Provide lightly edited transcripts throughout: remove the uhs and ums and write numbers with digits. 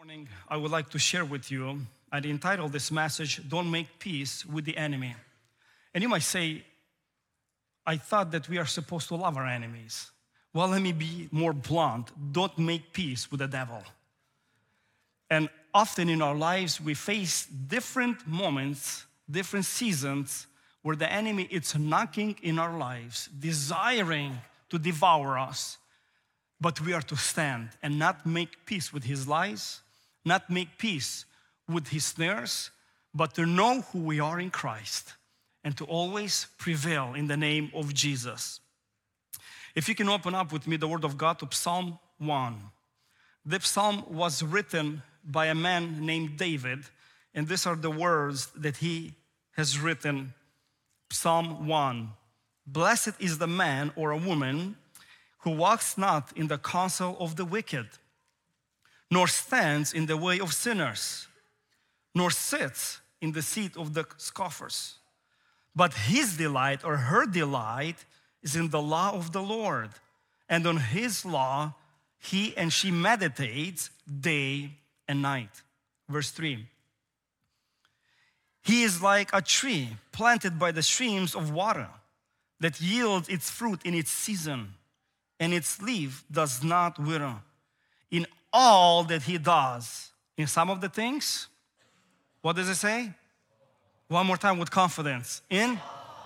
Morning, I would like to share with you, I entitled this message, Don't Make Peace with the Enemy. And you might say, I thought that we are supposed to love our enemies. Well, let me be more blunt. Don't make peace with the devil. And often in our lives, we face different moments, different seasons where the enemy is knocking in our lives, desiring to devour us. But we are to stand and not make peace with his lies, not make peace with his snares, but to know who we are in Christ and to always prevail in the name of Jesus. If you can open up with me the Word of God to Psalm 1. The psalm was written by a man named David, and these are the words that he has written. Psalm 1. Blessed is the man or a woman who walks not in the counsel of the wicked, nor stands in the way of sinners, nor sits in the seat of the scoffers. But his delight or her delight is in the law of the Lord, and on his law he and she meditates day and night. Verse 3. He is like a tree planted by the streams of water that yields its fruit in its season, and its leaf does not wither. In all that he does, in some of the things, what does it say? One more time with confidence. In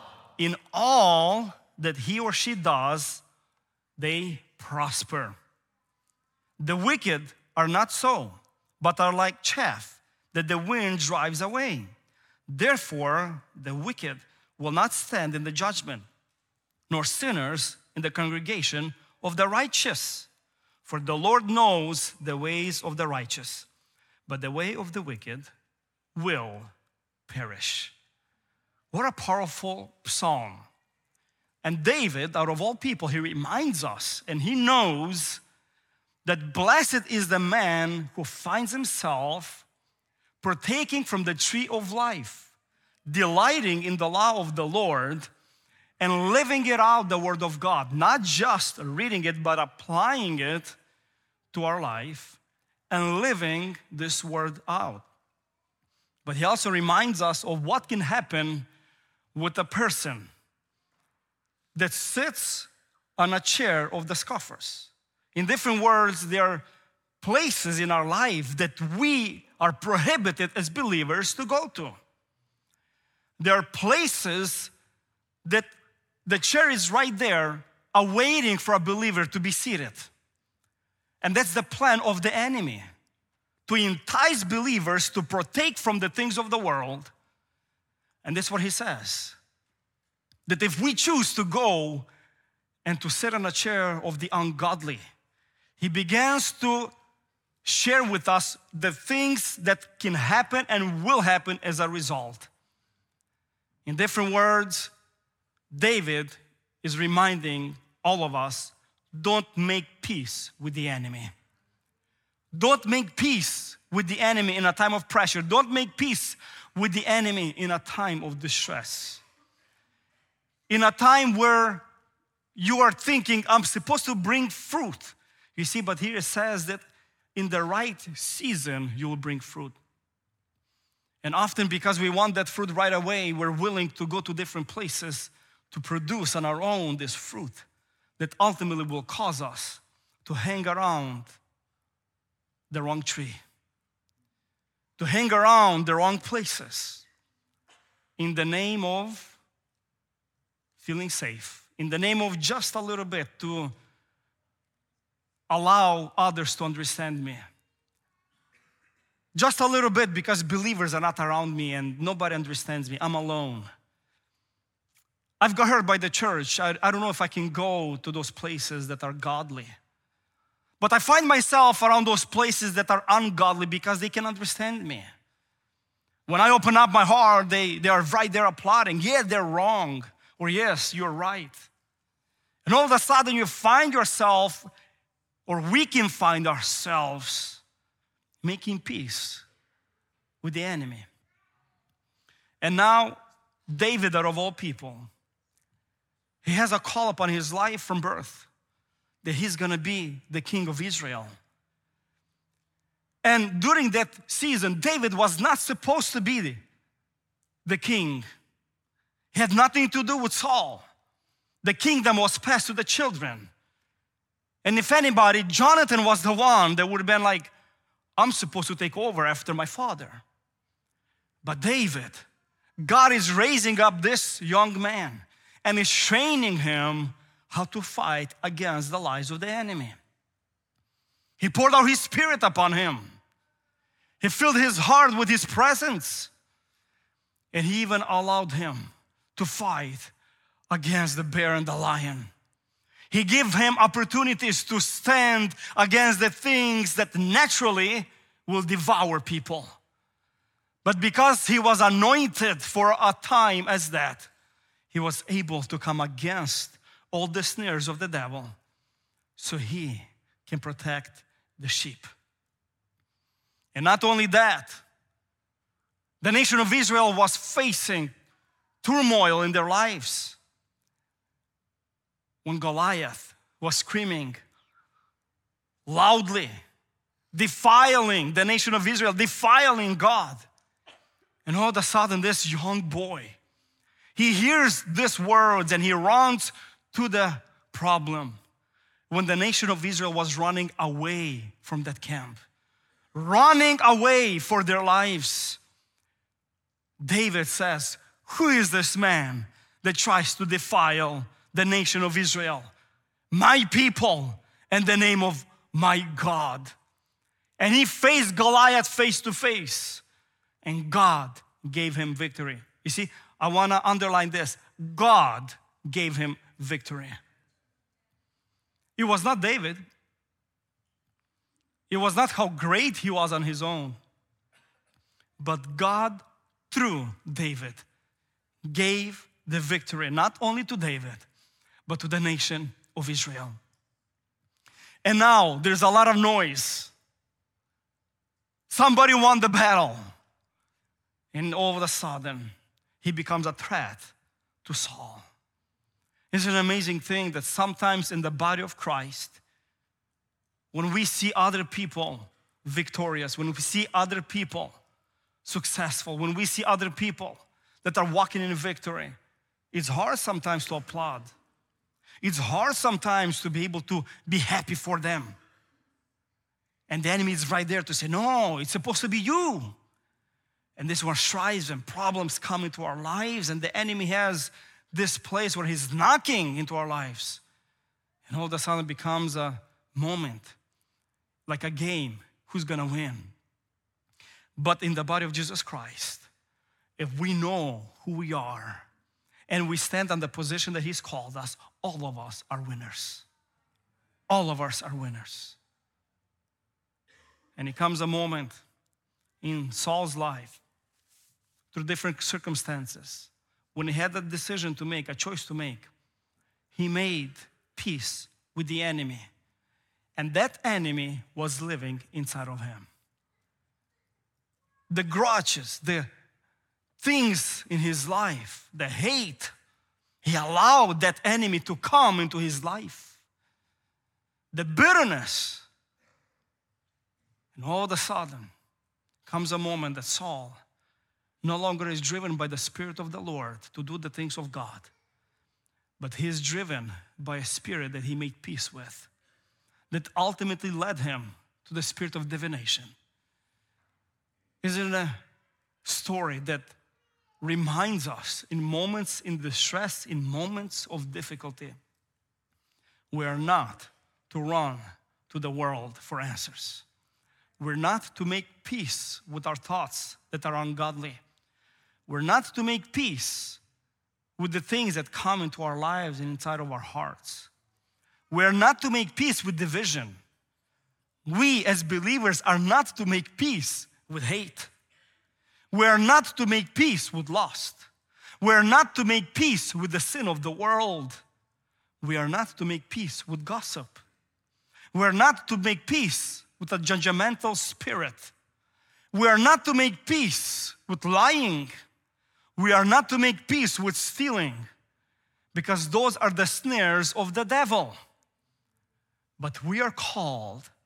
all that he or she does, they prosper. The wicked are not so, but are like chaff that the wind drives away. Therefore, the wicked will not stand in the judgment, nor sinners in the congregation of the righteous. For the Lord knows the ways of the righteous, but the way of the wicked will perish. What a powerful psalm. And David, out of all people, he reminds us, and he knows that blessed is the man who finds himself partaking from the tree of life, delighting in the law of the Lord, and living it out, the Word of God, not just reading it, but applying it to our life and living this Word out. But he also reminds us of what can happen with a person that sits on a chair of the scoffers. In different words, there are places in our life that we are prohibited as believers to go to. There are places that the chair is right there, awaiting for a believer to be seated. And that's the plan of the enemy, to entice believers to partake from the things of the world. And that's what he says, that if we choose to go and to sit on a chair of the ungodly, he begins to share with us the things that can happen and will happen as a result. In different words, David is reminding all of us, don't make peace with the enemy. Don't make peace with the enemy in a time of pressure. Don't make peace with the enemy in a time of distress. In a time where you are thinking, I'm supposed to bring fruit. You see, but here it says that in the right season, you will bring fruit. And often because we want that fruit right away, we're willing to go to different places to produce on our own this fruit that ultimately will cause us to hang around the wrong tree, to hang around the wrong places in the name of feeling safe, in the name of just a little bit to allow others to understand me. Just a little bit because believers are not around me and nobody understands me. I'm alone. I've got hurt by the church. I don't know if I can go to those places that are godly. But I find myself around those places that are ungodly because they can understand me. When I open up my heart, they are right there applauding. Yeah, they're wrong. Or yes, you're right. And all of a sudden you find yourself, or we can find ourselves, making peace with the enemy. And now, David, out of all people, he has a call upon his life from birth that he's going to be the king of Israel. And during that season, David was not supposed to be the king. He had nothing to do with Saul. The kingdom was passed to the children. And if anybody, Jonathan was the one that would have been like, I'm supposed to take over after my father. But David, God is raising up this young man and is training him how to fight against the lies of the enemy. He poured out his spirit upon him. He filled his heart with his presence. And he even allowed him to fight against the bear and the lion. He gave him opportunities to stand against the things that naturally will devour people. But because he was anointed for a time as that, he was able to come against all the snares of the devil so he can protect the sheep. And not only that, the nation of Israel was facing turmoil in their lives. When Goliath was screaming loudly, defiling the nation of Israel, defiling God. And all of a sudden, this young boy, he hears these words and he runs to the problem. When the nation of Israel was running away from that camp, running away for their lives, David says, who is this man that tries to defile the nation of Israel, my people, and the name of my God? And he faced Goliath face to face, and God gave him victory. You see, I want to underline this. God gave him victory. It was not David. It was not how great he was on his own. But God, through David, gave the victory not only to David, but to the nation of Israel. And now there's a lot of noise. Somebody won the battle. And all of a sudden, he becomes a threat to Saul. It's an amazing thing that sometimes in the body of Christ, when we see other people victorious, when we see other people successful, when we see other people that are walking in victory, it's hard sometimes to applaud. It's hard sometimes to be able to be happy for them. And the enemy is right there to say, no, it's supposed to be you. And this is where strife and problems come into our lives, and the enemy has this place where he's knocking into our lives. And all of a sudden it becomes a moment, like a game, who's gonna win? But in the body of Jesus Christ, if we know who we are and we stand on the position that he's called us, all of us are winners. All of us are winners. And it comes a moment in Saul's life, through different circumstances, when he had a decision to make, a choice to make, he made peace with the enemy. And that enemy was living inside of him. The grudges, the things in his life, the hate, he allowed that enemy to come into his life. The bitterness. And all of a sudden comes a moment that Saul no longer is driven by the Spirit of the Lord to do the things of God, but he is driven by a spirit that he made peace with, that ultimately led him to the spirit of divination. Isn't it a story that reminds us in moments in distress, in moments of difficulty, we are not to run to the world for answers. We're not to make peace with our thoughts that are ungodly. We're not to make peace with the things that come into our lives and inside of our hearts. We're not to make peace with division. We as believers are not to make peace with hate. We're not to make peace with lust. We're not to make peace with the sin of the world. We are not to make peace with gossip. We're not to make peace with a judgmental spirit. We are not to make peace with lying. We are not to make peace with stealing, because those are the snares of the devil. But we are called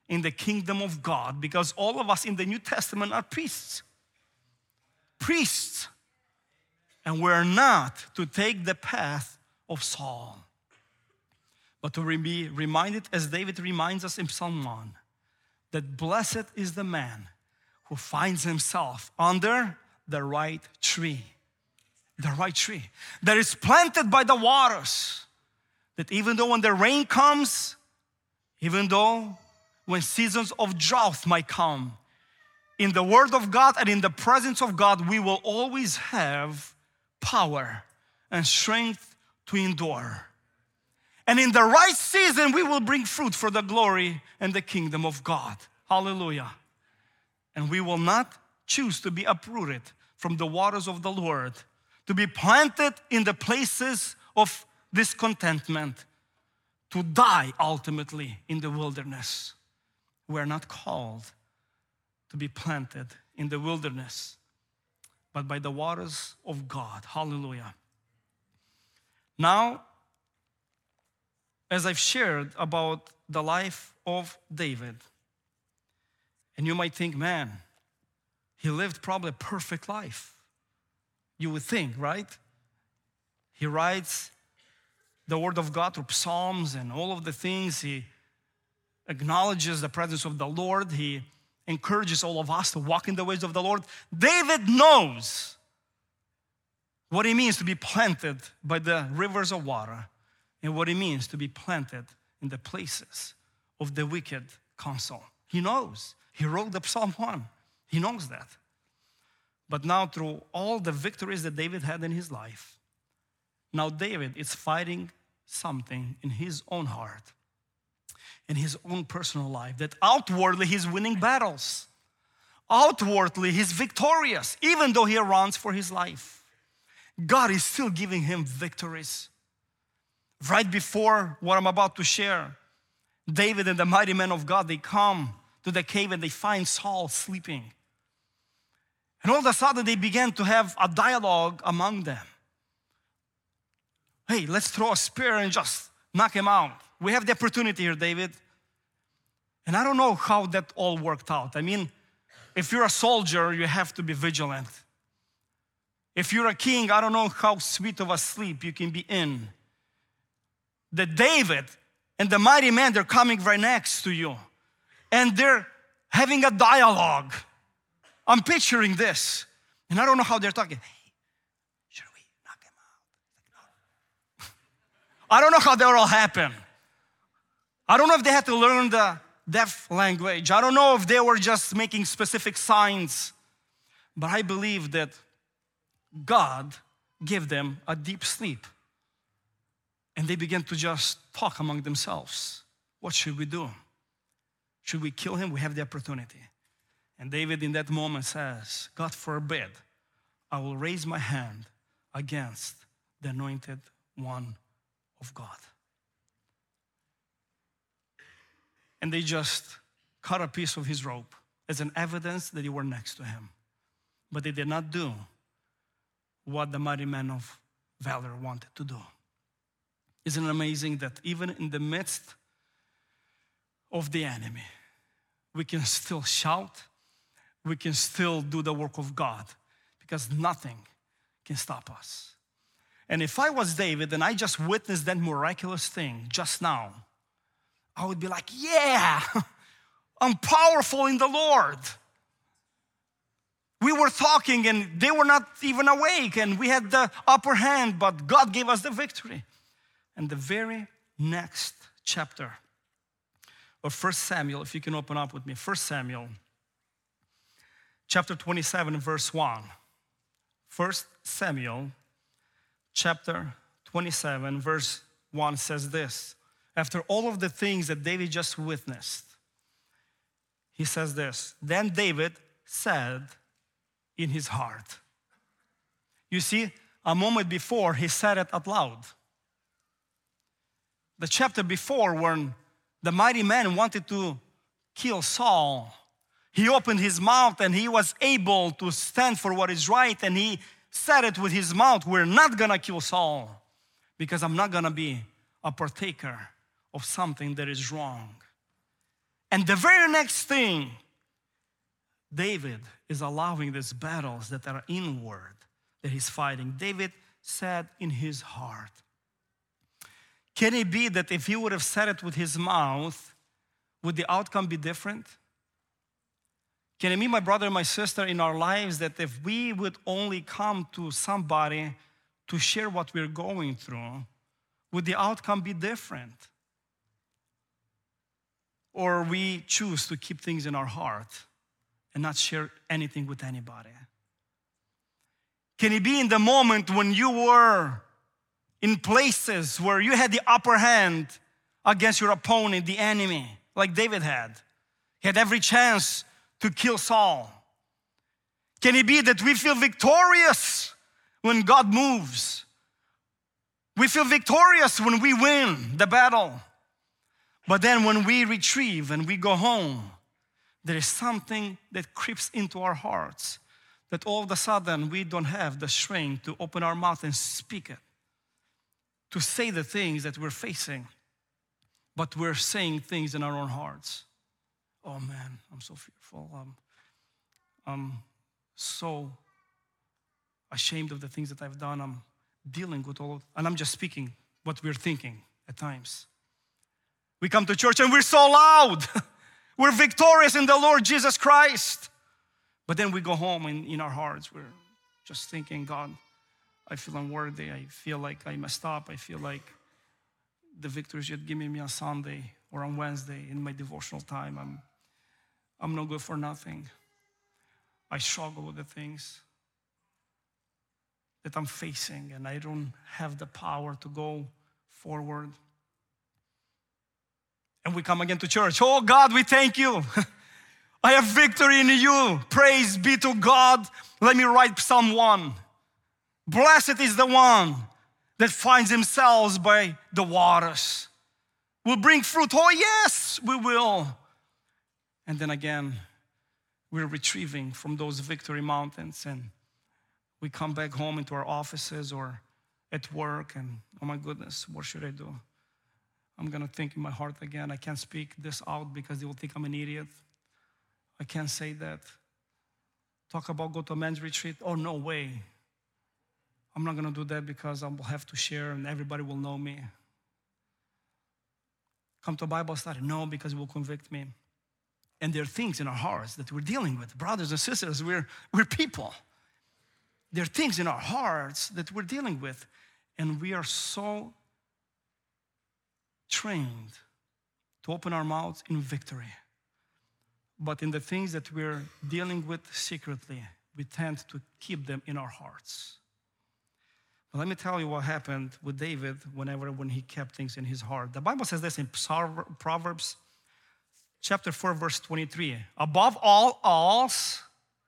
in the kingdom of God, because all of us in the New Testament are priests. Priests. And we're not to take the path of Saul, but to be reminded, as David reminds us in Psalm 1, that blessed is the man who finds himself under the right tree. The right tree that is planted by the waters. That even though when the rain comes, even though when seasons of drought might come, in the Word of God and in the presence of God, we will always have power and strength to endure. And in the right season, we will bring fruit for the glory and the kingdom of God. Hallelujah. And we will not choose to be uprooted from the waters of the Lord, to be planted in the places of discontentment, to die ultimately in the wilderness. We are not called to be planted in the wilderness, but by the waters of God. Hallelujah. Now, as I've shared about the life of David, and you might think, man, he lived probably a perfect life. You would think, right? He writes the Word of God through Psalms and all of the things. He acknowledges the presence of the Lord. He encourages all of us to walk in the ways of the Lord. David knows what it means to be planted by the rivers of water and what it means to be planted in the places of the wicked counsel. He knows. He wrote the Psalm 1. He knows that. But now through all the victories that David had in his life, now David is fighting something in his own heart, in his own personal life, that outwardly he's winning battles. Outwardly he's victorious, even though he runs for his life. God is still giving him victories. Right before what I'm about to share, David and the mighty men of God, they come to the cave and they find Saul sleeping. And all of a sudden they began to have a dialogue among them. Hey, let's throw a spear and just knock him out. We have the opportunity here, David. And I don't know how that all worked out. I mean, if you're a soldier, you have to be vigilant. If you're a king, I don't know how sweet of a sleep you can be in. That David and the mighty men, they're coming right next to you. And they're having a dialogue. I'm picturing this. And I don't know how they're talking. Hey, should we knock him out? No. I don't know how that all happened. I don't know if they had to learn the deaf language. I don't know if they were just making specific signs. But I believe that God gave them a deep sleep. And they began to just talk among themselves. What should we do? Should we kill him? We have the opportunity. And David in that moment says, God forbid, I will raise my hand against the anointed one of God. And they just cut a piece of his robe as an evidence that they were next to him. But they did not do what the mighty man of valor wanted to do. Isn't it amazing that even in the midst of the enemy, we can still shout, we can still do the work of God, because nothing can stop us. And if I was David and I just witnessed that miraculous thing just now, I would be like, yeah, I'm powerful in the Lord. We were talking and they were not even awake and we had the upper hand, but God gave us the victory. And the very next chapter of 1 Samuel, if you can open up with me, 1 Samuel, chapter 27, verse 1. 1 Samuel, chapter 27, verse 1 says this. After all of the things that David just witnessed, he says this, then David said in his heart. You see, a moment before, he said it out loud. The chapter before, when the mighty man wanted to kill Saul, he opened his mouth and he was able to stand for what is right, and he said it with his mouth, we're not gonna kill Saul because I'm not gonna be a partaker of something that is wrong. And the very next thing, David is allowing these battles that are inward, that he's fighting. David said in his heart. Can it be that if he would have said it with his mouth, would the outcome be different? Can it be, my brother and my sister, in our lives that if we would only come to somebody to share what we're going through, would the outcome be different? Or we choose to keep things in our heart and not share anything with anybody? Can it be in the moment when you were in places where you had the upper hand against your opponent, the enemy, like David had? He had every chance to kill Saul. Can it be that we feel victorious when God moves? We feel victorious when we win the battle. But then when we retrieve and we go home, there is something that creeps into our hearts that all of a sudden we don't have the strength to open our mouth and speak it, to say the things that we're facing, but we're saying things in our own hearts. Oh man, I'm so fearful. I'm so ashamed of the things that I've done. I'm dealing with all of, and I'm just speaking what we're thinking at times. We come to church and we're so loud. We're victorious in the Lord Jesus Christ. But then we go home and in our hearts, we're just thinking, God, I feel unworthy. I feel like I messed up. I feel like the victories you'd given me on Sunday or on Wednesday in my devotional time, I'm no good for nothing. I struggle with the things that I'm facing, and I don't have the power to go forward. And we come again to church. Oh God, we thank you. I have victory in you. Praise be to God. Let me write Psalm 1. Blessed is the one that finds himself by the waters. We'll bring fruit. Oh yes, we will. And then again, we're retrieving from those victory mountains, and we come back home into our offices or at work, and oh my goodness, what should I do? I'm gonna think in my heart again. I can't speak this out because they will think I'm an idiot. I can't say that. Talk about go to a men's retreat. Oh, no way. I'm not gonna do that because I will have to share and everybody will know me. Come to a Bible study. No, because it will convict me. And there are things in our hearts that we're dealing with. Brothers and sisters, we're people. There are things in our hearts that we're dealing with. And we are so trained to open our mouths in victory. But in the things that we're dealing with secretly, we tend to keep them in our hearts. But let me tell you what happened with David when he kept things in his heart. The Bible says this in Proverbs chapter 4, verse 23. Above all else,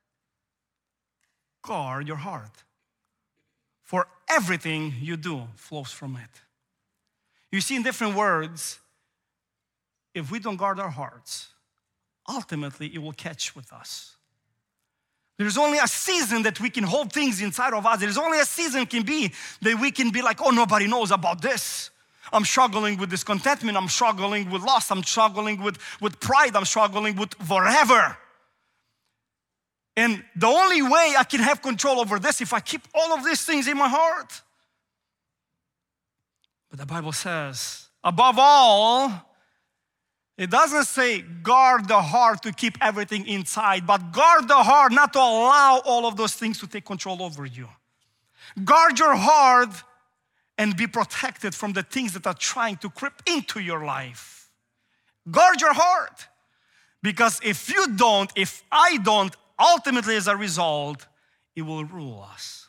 guard your heart, for everything you do flows from it. You see, in different words, if we don't guard our hearts, ultimately it will catch with us. There's only a season that we can hold things inside of us. There's only a season can be that we can be like, oh, nobody knows about this. I'm struggling with discontentment. I'm struggling with loss. I'm struggling with pride. I'm struggling with whatever. And the only way I can have control over this if I keep all of these things in my heart. But the Bible says, above all, it doesn't say guard the heart to keep everything inside, but guard the heart not to allow all of those things to take control over you. Guard your heart and be protected from the things that are trying to creep into your life. Guard your heart. Because if I don't, ultimately as a result, it will rule us.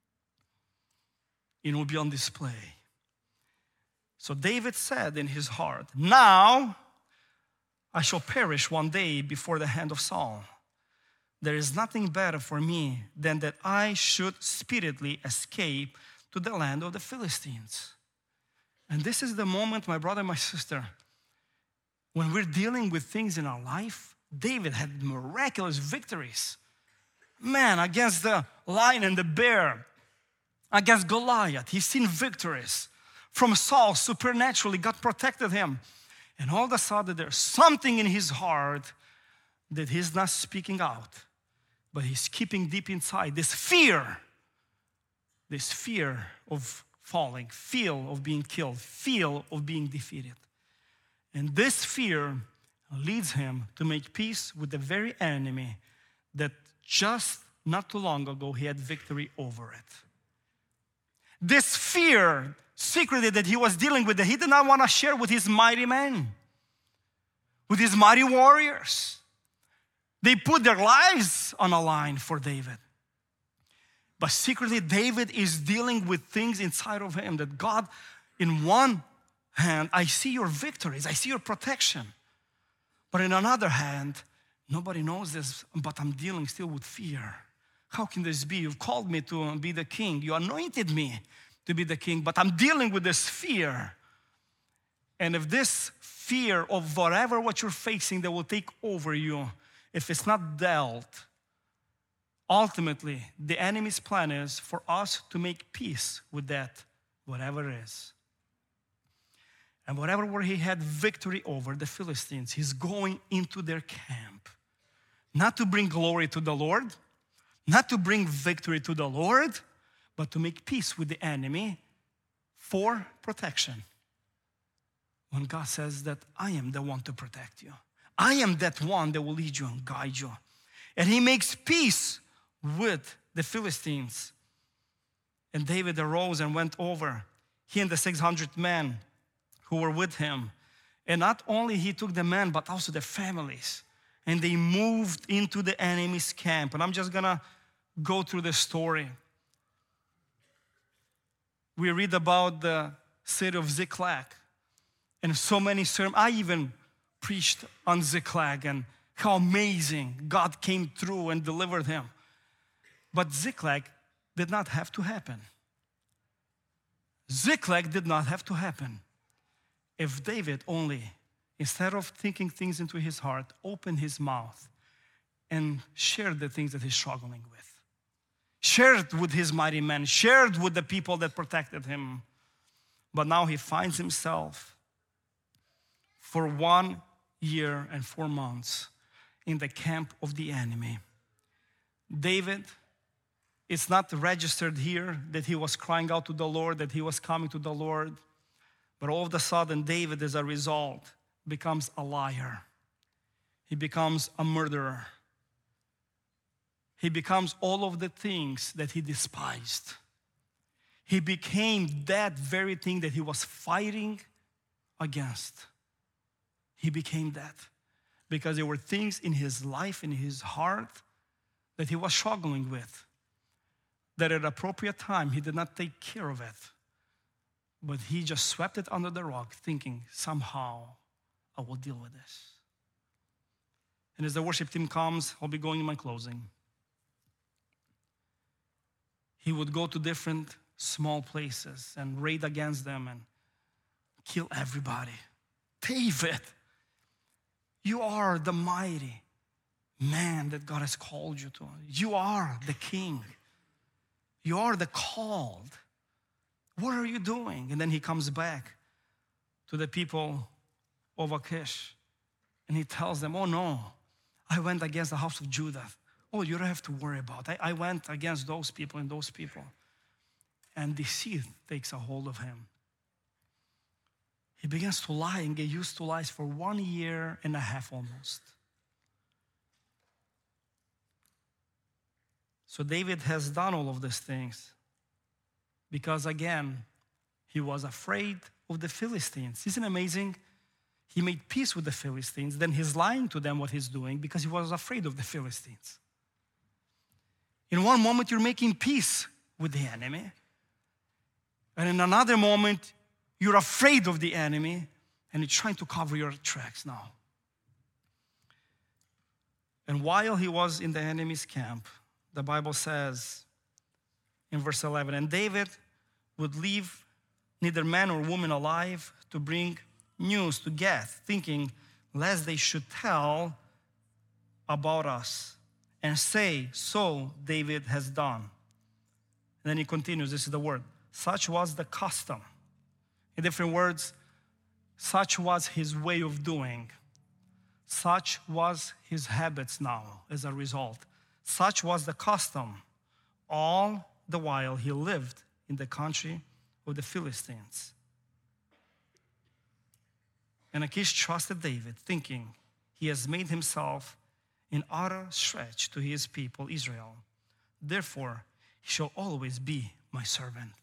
It will be on display. So David said in his heart, now I shall perish one day before the hand of Saul. There is nothing better for me than that I should speedily escape to the land of the Philistines. And this is the moment, my brother, my sister, when we're dealing with things in our life. David had miraculous victories. Man, against the lion and the bear, against Goliath, he's seen victories. From Saul, supernaturally, God protected him. And all of a sudden, there's something in his heart that he's not speaking out, but he's keeping deep inside. This fear of falling, fear of being killed, fear of being defeated. And this fear leads him to make peace with the very enemy that just not too long ago he had victory over it. This fear, secretly, that he was dealing with, that he did not want to share with his mighty men, with his mighty warriors. They put their lives on a line for David. But secretly, David is dealing with things inside of him that God, in one hand, I see your victories, I see your protection. But in another hand, nobody knows this, but I'm dealing still with fear. How can this be? You've called me to be the king. You anointed me to be the king, but I'm dealing with this fear. And if this fear of whatever what you're facing that will take over you, if it's not dealt, ultimately, the enemy's plan is for us to make peace with that, whatever it is. And whatever where he had victory over the Philistines, he's going into their camp. Not to bring glory to the Lord, not to bring victory to the Lord, but to make peace with the enemy for protection. When God says that I am the one to protect you. I am that one that will lead you and guide you. And he makes peace with the Philistines. And David arose and went over, he and the 600 men who were with him. And not only he took the men, but also their families. And they moved into the enemy's camp. And I'm just gonna go through the story. We read about the city of Ziklag. And so many sermons, I even preached on Ziklag and how amazing God came through and delivered him. But Ziklag did not have to happen. Ziklag did not have to happen. If David only, instead of thinking things into his heart, opened his mouth and shared the things that he's struggling with. Shared with his mighty men, shared with the people that protected him. But now he finds himself for 1 year and 4 months in the camp of the enemy. David, it's not registered here that he was crying out to the Lord, that he was coming to the Lord. But all of a sudden, David, as a result, becomes a liar. He becomes a murderer. He becomes all of the things that he despised. He became that very thing that he was fighting against. He became that because there were things in his life, in his heart, that he was struggling with, that at appropriate time he did not take care of it. But he just swept it under the rug, thinking, somehow I will deal with this. And as the worship team comes, I'll be going in my closing. He would go to different small places and raid against them and kill everybody. David, you are the mighty man that God has called you to. You are the king. You are the called. What are you doing? And then he comes back to the people of Achish and he tells them, oh no, I went against the house of Judah. Oh, you don't have to worry about it. I went against those people and those people. And deceit takes a hold of him. He begins to lie and get used to lies for 1 year and a half almost. So David has done all of these things because, again, he was afraid of the Philistines. Isn't it amazing? He made peace with the Philistines, then he's lying to them what he's doing because he was afraid of the Philistines. In one moment, you're making peace with the enemy. And in another moment, you're afraid of the enemy and you're trying to cover your tracks now. And while he was in the enemy's camp, the Bible says in verse 11, and David would leave neither man or woman alive to bring news to Gath, thinking lest they should tell about us and say, so David has done. And then he continues, this is the word. Such was the custom. In different words, Such was his way of doing. Such was his habits now as a result. Such was the custom all the while he lived in the country of the Philistines. And Achish trusted David, thinking he has made himself an utter stretch to his people Israel. Therefore, he shall always be my servant.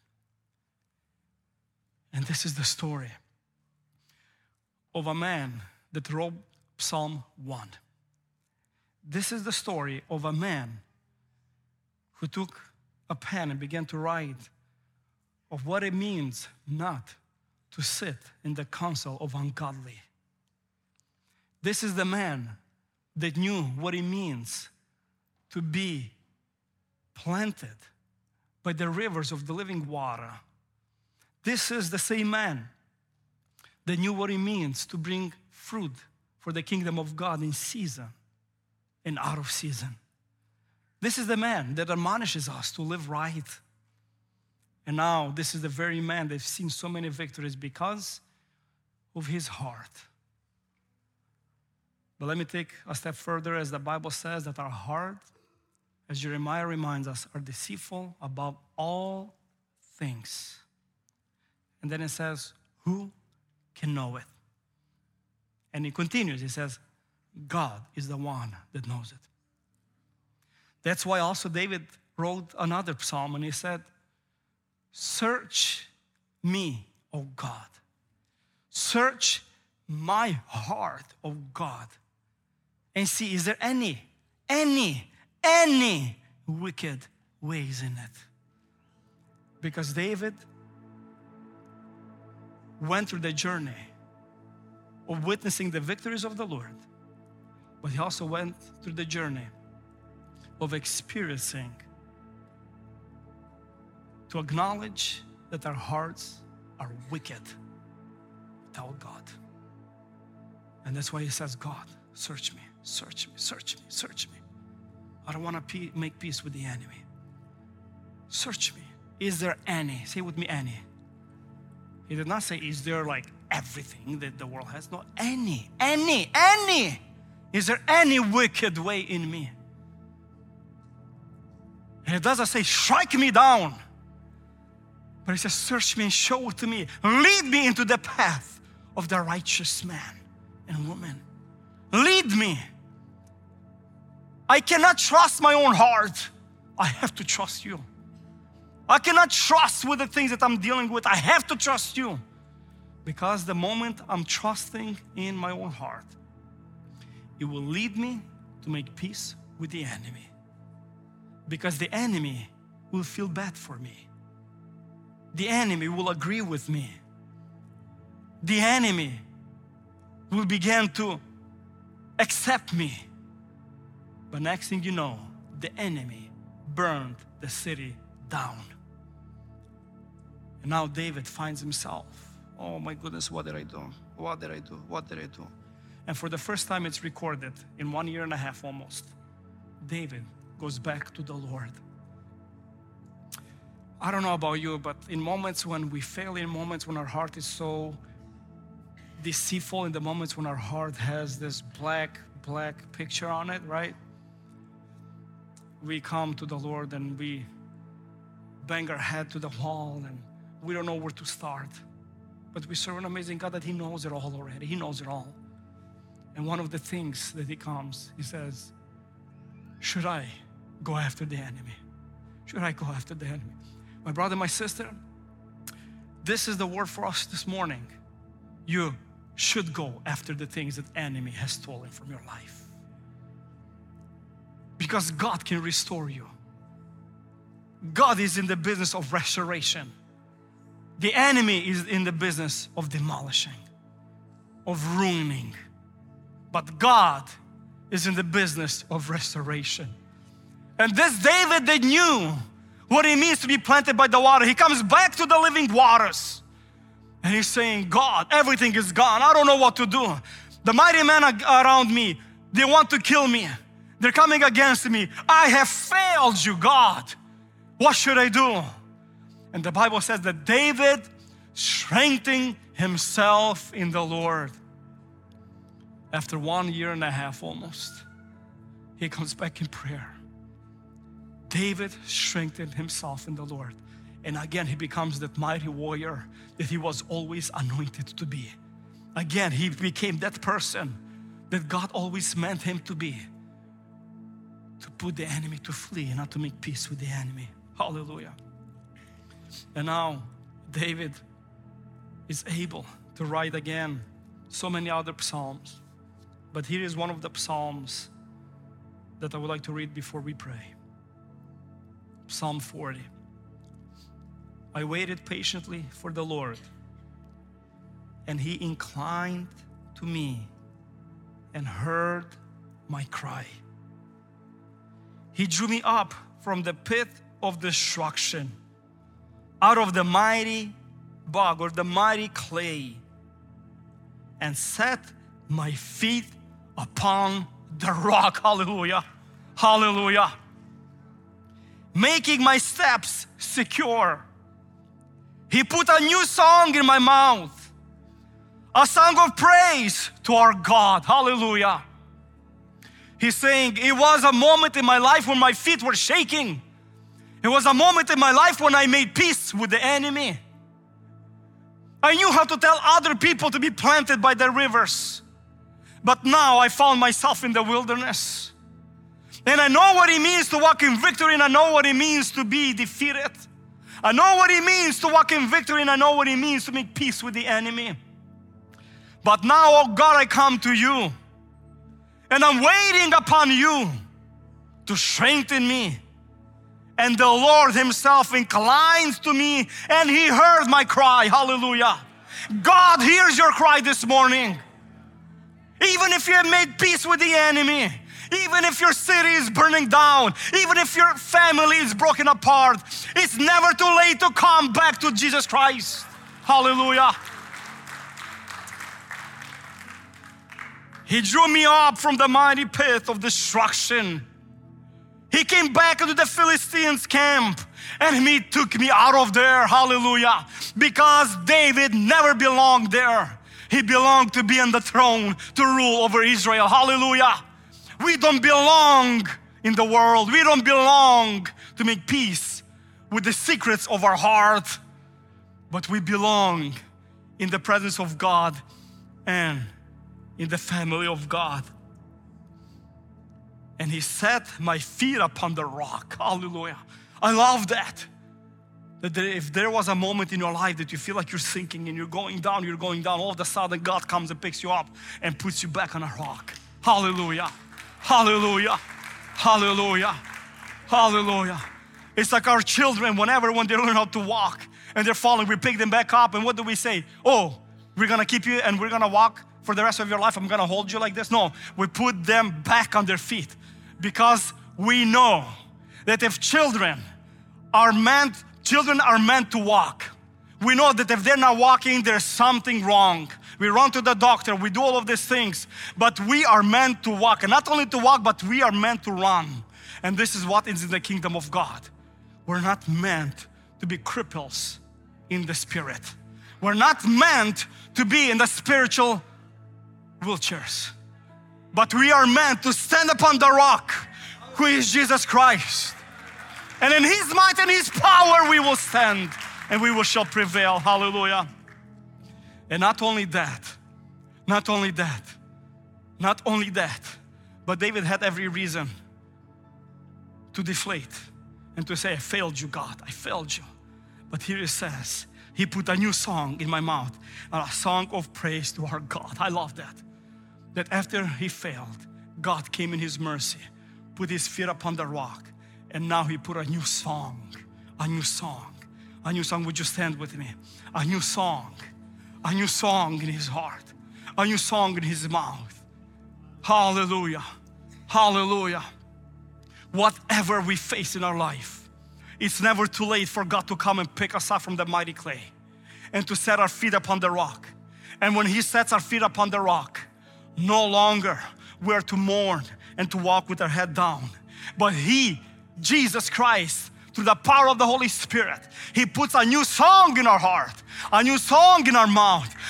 And this is the story of a man that wrote Psalm 1. This is the story of a man who took a pen and began to write of what it means not to sit in the counsel of ungodly. This is the man that knew what it means to be planted by the rivers of the living water. This is the same man that knew what it means to bring fruit for the kingdom of God in season and out of season. This is the man that admonishes us to live right. And now this is the very man that's seen so many victories because of his heart. But let me take a step further, as the Bible says that our heart, as Jeremiah reminds us, are deceitful above all things. And then it says, who can know it? And he continues, he says, God is the one that knows it. That's why also David wrote another psalm and he said, search me, O God. Search my heart, O God. And see, is there any wicked ways in it? Because David went through the journey of witnessing the victories of the Lord, but he also went through the journey of experiencing to acknowledge that our hearts are wicked without God. And that's why he says, God, search me, search me, search me, search me. I don't want to make peace with the enemy. Search me. Is there any? Say with me, any. He did not say, is there like everything that the world has? No, any. Is there any wicked way in me? And it doesn't say, strike me down. But he says, search me and show it to me. Lead me into the path of the righteous man and woman. Lead me. I cannot trust my own heart. I have to trust you. I cannot trust with the things that I'm dealing with. I have to trust you. Because the moment I'm trusting in my own heart, it will lead me to make peace with the enemy. Because the enemy will feel bad for me. The enemy will agree with me. The enemy will begin to accept me. But next thing you know, the enemy burned the city down. And now David finds himself, oh my goodness, what did I do? What did I do? What did I do? And for the first time it's recorded in 1.5 years almost, David goes back to the Lord. I don't know about you, but in moments when we fail, in moments when our heart is so deceitful, in the moments when our heart has this black picture on it, right? We come to the Lord and we bang our head to the wall and we don't know where to start. But we serve an amazing God that He knows it all already. He knows it all. And one of the things that He comes, He says, should I go after the enemy? Should I go after the enemy? My brother, my sister, this is the word for us this morning. You should go after the things that the enemy has stolen from your life. Because God can restore you. God is in the business of restoration. The enemy is in the business of demolishing, of ruining. But God is in the business of restoration. And this David, they knew what it means to be planted by the water. He comes back to the living waters. And he's saying, God, everything is gone. I don't know what to do. The mighty men around me, they want to kill me. They're coming against me. I have failed you, God. What should I do? And the Bible says that David strengthened himself in the Lord. After 1.5 years almost, he comes back in prayer. David strengthened himself in the Lord. And again, he becomes that mighty warrior that he was always anointed to be. Again, he became that person that God always meant him to be. To put the enemy to flee, not to make peace with the enemy. Hallelujah. And now, David is able to write again so many other psalms. But here is one of the psalms that I would like to read before we pray. Psalm 40. I waited patiently for the Lord, and He inclined to me and heard my cry. He drew me up from the pit of destruction, out of the mighty bog or the mighty clay, and set my feet upon the rock. Hallelujah. Hallelujah. Making my steps secure. He put a new song in my mouth, a song of praise to our God. Hallelujah. He's saying, it was a moment in my life when my feet were shaking. It was a moment in my life when I made peace with the enemy. I knew how to tell other people to be planted by the rivers. But now I found myself in the wilderness. And I know what it means to walk in victory, and I know what it means to be defeated. I know what it means to walk in victory, and I know what it means to make peace with the enemy. But now, oh God, I come to you, and I'm waiting upon you to strengthen me. And the Lord Himself inclines to me, and He heard my cry. Hallelujah. God hears your cry this morning. Even if you have made peace with the enemy, even if your city is burning down, even if your family is broken apart, it's never too late to come back to Jesus Christ. Hallelujah. He drew me up from the mighty pit of destruction. He came back into the Philistines' camp and He took me out of there. Hallelujah. Because David never belonged there. He belonged to be on the throne to rule over Israel. Hallelujah. We don't belong in the world. We don't belong to make peace with the secrets of our heart. But we belong in the presence of God and in the family of God. And He set my feet upon the rock. Hallelujah. I love that. That if there was a moment in your life that you feel like you're sinking and you're going down, all of a sudden God comes and picks you up and puts you back on a rock. Hallelujah. Hallelujah. Hallelujah. Hallelujah. It's like our children, when they learn how to walk and they're falling, we pick them back up, and what do we say? Oh, we're gonna keep you and we're gonna walk for the rest of your life. I'm gonna hold you like this. No, we put them back on their feet, because we know that if children are meant to walk. We know that if they're not walking, there's something wrong. We run to the doctor, we do all of these things, but we are meant to walk. And not only to walk, but we are meant to run. And this is what is in the kingdom of God. We're not meant to be cripples in the spirit. We're not meant to be in the spiritual wheelchairs. But we are meant to stand upon the rock, who is Jesus Christ. And in His might and His power we will stand, and we shall prevail. Hallelujah. And not only that, but David had every reason to deflate and to say, I failed you, God, I failed you. But here it says, He put a new song in my mouth, a song of praise to our God. I love that. That after he failed, God came in His mercy, put His feet upon the rock, and now He put a new song. Would you stand with me? A new song in His heart, a new song in His mouth. Hallelujah. Hallelujah. Whatever we face in our life, it's never too late for God to come and pick us up from the mighty clay and to set our feet upon the rock. And when He sets our feet upon the rock, no longer we're to mourn and to walk with our head down, but He, Jesus Christ, through the power of the Holy Spirit, He puts a new song in our heart, a new song in our mouth,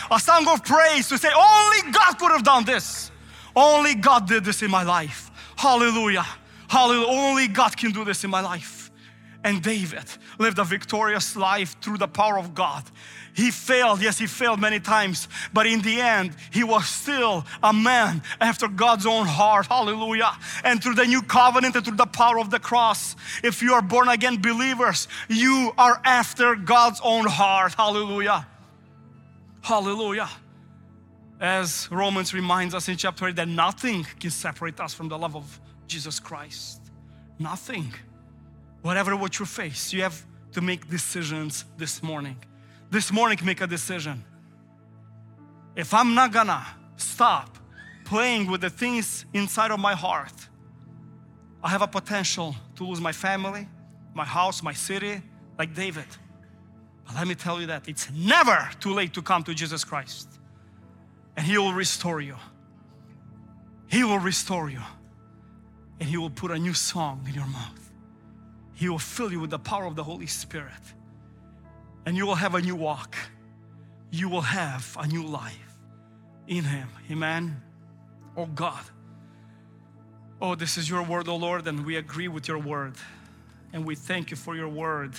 a song of praise to say, only God could have done this. Only God did this in my life. Hallelujah. Hallelujah. Only God can do this in my life. And David lived a victorious life through the power of God. He failed, yes, he failed many times, but in the end, he was still a man after God's own heart. Hallelujah. And through the new covenant and through the power of the cross, if you are born again believers, you are after God's own heart. Hallelujah. Hallelujah. As Romans reminds us in chapter 8 that nothing can separate us from the love of Jesus Christ. Nothing. Whatever what you face, you have to make decisions this morning. This morning, make a decision. If I'm not gonna stop playing with the things inside of my heart, I have a potential to lose my family, my house, my city, like David. But let me tell you that it's never too late to come to Jesus Christ. And He will restore you. He will restore you. And He will put a new song in your mouth. He will fill you with the power of the Holy Spirit. And you will have a new walk. You will have a new life in Him. Amen. Oh God. Oh, this is your word, oh Lord, and we agree with your word. And we thank you for your word.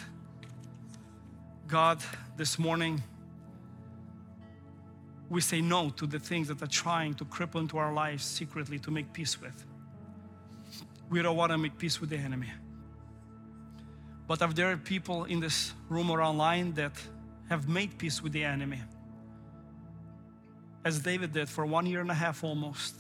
God, this morning, we say no to the things that are trying to cripple into our lives secretly to make peace with. We don't want to make peace with the enemy. But if there are people in this room or online that have made peace with the enemy, as David did for 1.5 years almost,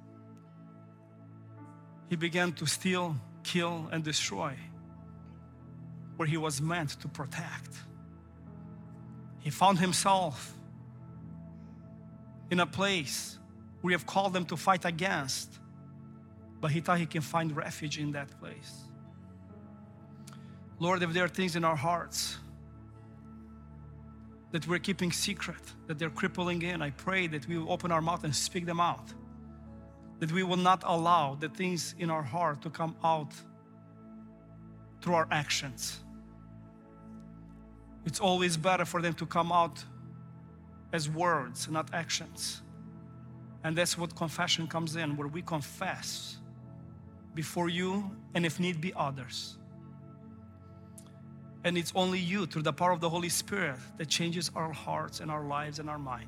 he began to steal, kill, and destroy where he was meant to protect. He found himself in a place we have called them to fight against, but he thought he can find refuge in that place. Lord, if there are things in our hearts that we're keeping secret, that they're crippling in, I pray that we will open our mouth and speak them out. That we will not allow the things in our heart to come out through our actions. It's always better for them to come out as words, not actions. And that's what confession comes in, where we confess before you and if need be others. And it's only you, through the power of the Holy Spirit, that changes our hearts and our lives and our mind.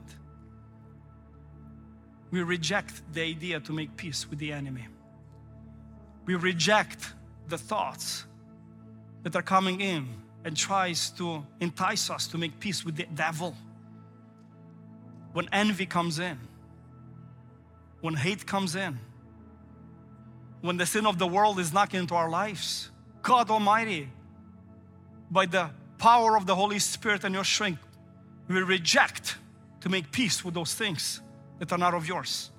We reject the idea to make peace with the enemy. We reject the thoughts that are coming in and tries to entice us to make peace with the devil. When envy comes in, when hate comes in, when the sin of the world is knocking into our lives, God Almighty, by the power of the Holy Spirit and your strength, we reject to make peace with those things that are not of yours.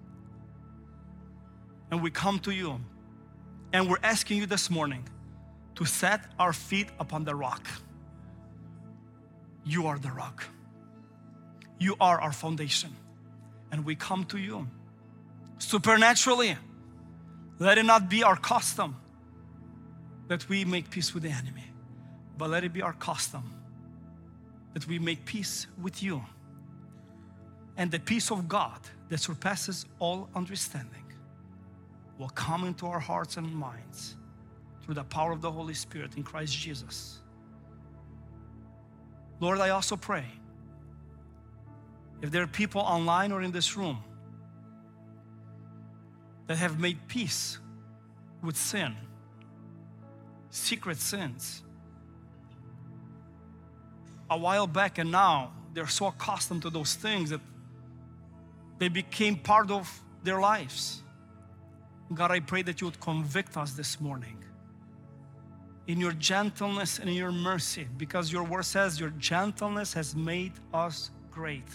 And we come to you and we're asking you this morning to set our feet upon the rock. You are the rock. You are our foundation. And we come to you supernaturally. Let it not be our custom that we make peace with the enemy, but let it be our custom that we make peace with you. And the peace of God that surpasses all understanding will come into our hearts and minds through the power of the Holy Spirit in Christ Jesus. Lord, I also pray, if there are people online or in this room that have made peace with sin, secret sins, a while back, and now they're so accustomed to those things that they became part of their lives. God, I pray that you would convict us this morning in your gentleness and in your mercy, because your word says your gentleness has made us great.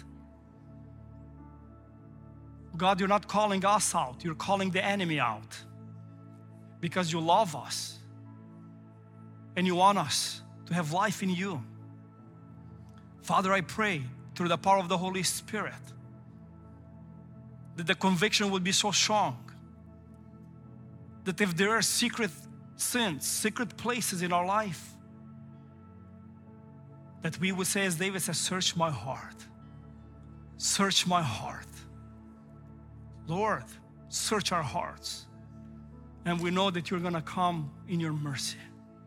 God, you're not calling us out, you're calling the enemy out, because you love us and you want us to have life in you. Father, I pray through the power of the Holy Spirit that the conviction would be so strong that if there are secret sins, secret places in our life, that we would say, as David says, search my heart. Search my heart. Lord, search our hearts. And we know that you're going to come in your mercy.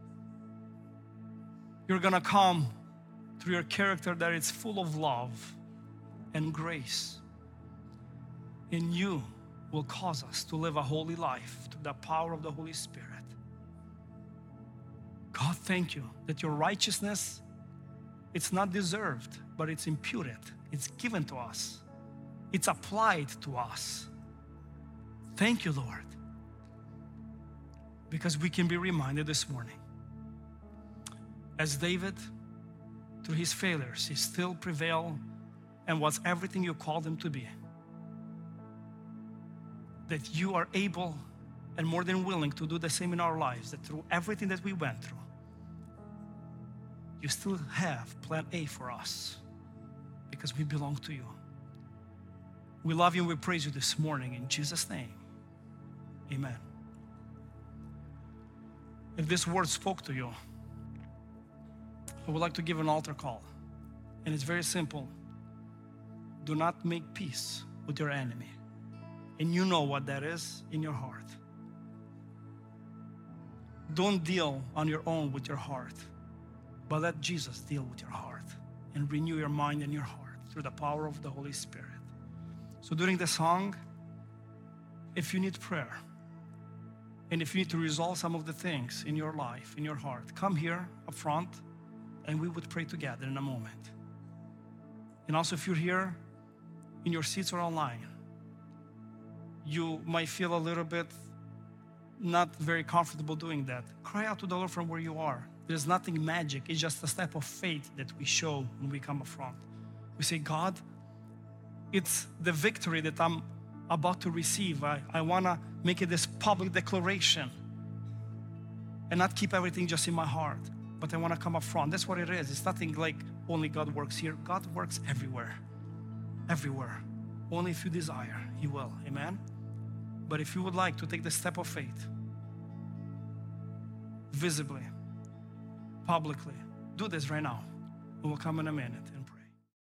You're going to come through your character that is full of love and grace. And you will cause us to live a holy life through the power of the Holy Spirit. God, thank you that your righteousness, it's not deserved, but it's imputed. It's given to us. It's applied to us. Thank you, Lord, because we can be reminded this morning, as David, through his failures, he still prevailed and was everything you called him to be. That you are able and more than willing to do the same in our lives, that through everything that we went through, you still have plan A for us because we belong to you. We love you and we praise you this morning in Jesus' name. Amen. If this word spoke to you, I would like to give an altar call. And it's very simple. Do not make peace with your enemy. And you know what that is in your heart. Don't deal on your own with your heart, but let Jesus deal with your heart and renew your mind and your heart through the power of the Holy Spirit. So during the song, if you need prayer, and if you need to resolve some of the things in your life, in your heart, come here up front and we would pray together in a moment. And also if you're here in your seats or online, you might feel a little bit not very comfortable doing that. Cry out to the Lord from where you are. There's nothing magic. It's just a step of faith that we show when we come up front. We say, God, it's the victory that I'm about to receive. I want to make it this public declaration and not keep everything just in my heart, but I want to come up front. That's what it is. It's nothing like only God works here. God works everywhere. Everywhere. Only if you desire, He will. Amen? But if you would like to take the step of faith, visibly, publicly, do this right now. We will come in a minute.